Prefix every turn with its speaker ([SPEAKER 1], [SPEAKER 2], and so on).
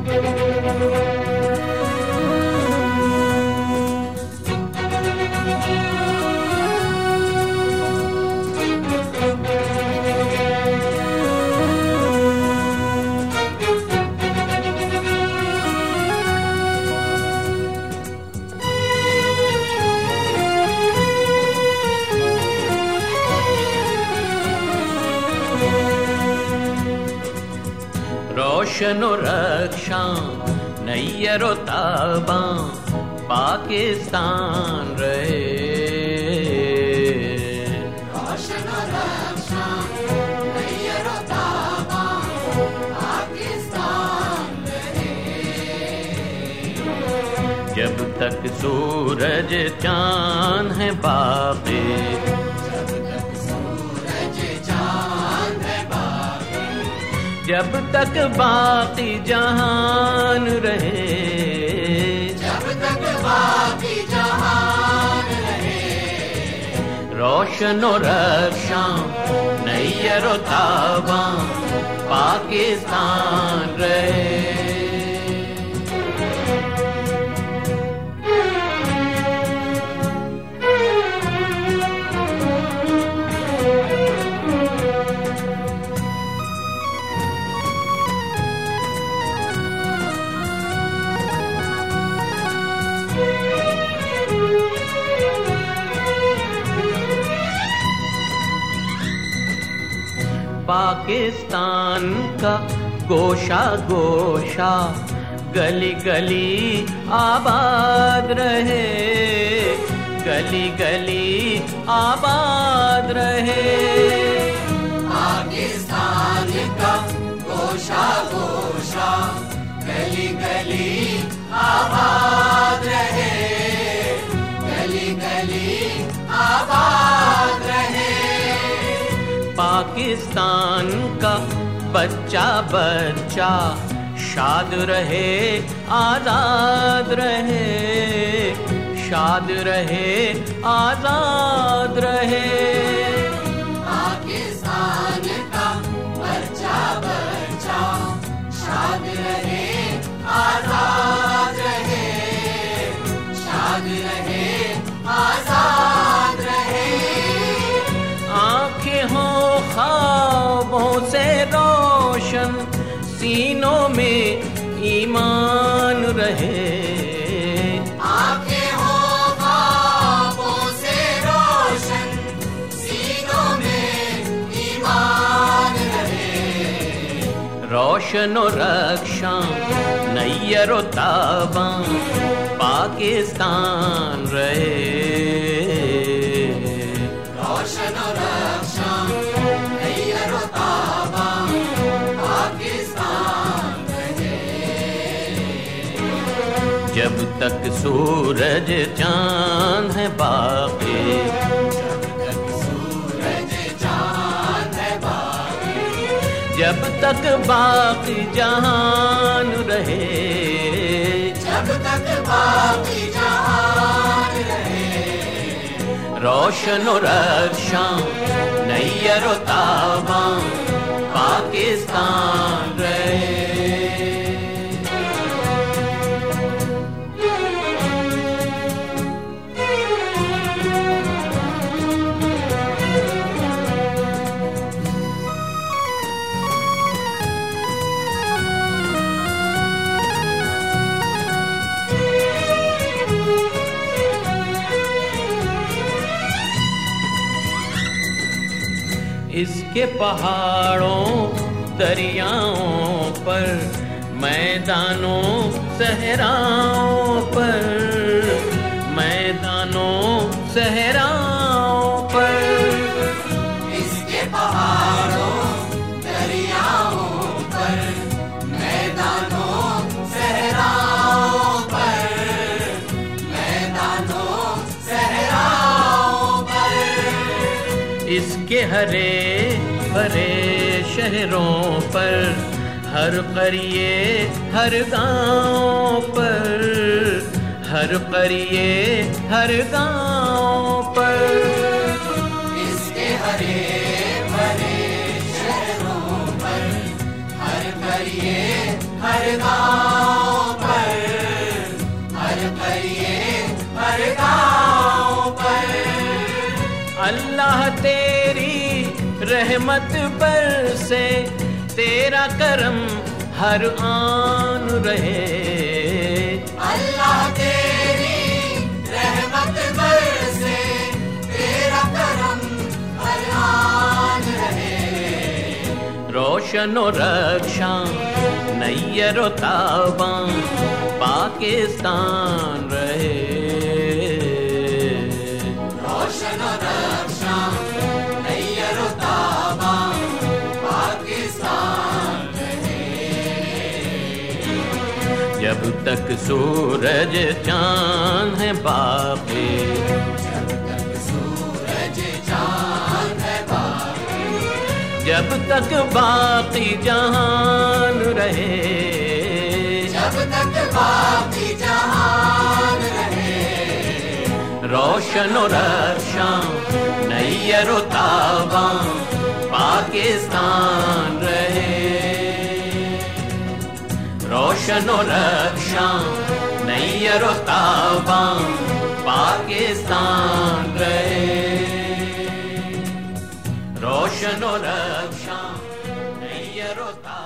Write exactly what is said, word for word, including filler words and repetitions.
[SPEAKER 1] रोशनो रक्षा नैयरो ताबा पाकिस्तान रहे।
[SPEAKER 2] रोशनो रक्षा नैयरो ताबा पाकिस्तान रहे।
[SPEAKER 1] जब तक सूरज चांद है बाकी, जब तक बाकी जहान रहे,
[SPEAKER 2] जब तक बाकी जहान रहे।
[SPEAKER 1] रोशनो रक्षा नैयरो ताबा पाकिस्तान रहे। पाकिस्तान का गोशा गोशा गली गली आबाद रहे, गली गली आबाद रहे।
[SPEAKER 2] पाकिस्तान का गोशा गोशा गली गली आबाद रहे, गली गली आबाद रहे।
[SPEAKER 1] पाकिस्तान का बच्चा बच्चा शाद रहे, आजाद रहे, शाद रहे, आजाद रहे।
[SPEAKER 2] पाकिस्तान का बच्चा बच्चा शाद रहे, आजाद रहे, शाद रहे, आजाद रहे।
[SPEAKER 1] आंखें हो ख्वाबों से रोशन, सीनों में ईमान रहे।
[SPEAKER 2] आंखें हो ख्वाबों से रोशन, सीनों में ईमान रहे।
[SPEAKER 1] रोशनो रक्षा नैयरो ताबा पाकिस्तान रहे।
[SPEAKER 2] रोशनो रक्षा नैयरो ताबा पाकिस्तान रहे।
[SPEAKER 1] जब तक सूरज चांद है बाकी,
[SPEAKER 2] जब तक सूरज चांद है बाकी,
[SPEAKER 1] जब तक बाकी जहान रहे,
[SPEAKER 2] जब तक बाकी जहान रहे।
[SPEAKER 1] रोशनो रक्षा नैयरो ताबा पाकिस्तान रहे। इसके पहाड़ों दरियाओं पर, मैदानों सहराओं पर, मैदानों सहराओं पर।
[SPEAKER 2] इसके पहाड़ों दरियाओं पर, मैदानों सहराओं पर, मैदानों सहराओं पर।
[SPEAKER 1] इसके हरे भरे शहरों पर, हर करिए हर गांव पर, हर करिए हर गांव पर।
[SPEAKER 2] इसके हरे भरे शहरों पर, हर करिए हर गांव
[SPEAKER 1] रहमत पर से तेरा करम हर आन रहे।
[SPEAKER 2] अल्लाह तेरी रहमत बरसे, तेरा करम हर आन रहे।
[SPEAKER 1] रोशनो रक्षा नैयरो ताबा पाकिस्तान रहे।
[SPEAKER 2] रोशनो रक्षा नैयरो ताबा पाकिस्तान रहे।
[SPEAKER 1] जब तक सूरज चांद है बाकी,
[SPEAKER 2] जब तक सूरज चांद है बाकी,
[SPEAKER 1] जब तक बाकी जहान रहे।
[SPEAKER 2] जब तक बाकी जहान रहे।
[SPEAKER 1] रोशनो रक्षा नैयरो ताबा पाकिस्तान रहे। रोशनो रक्षा नैयरो ताबा पाकिस्तान रहे। रोशनो रक्षा नैयरो ताबा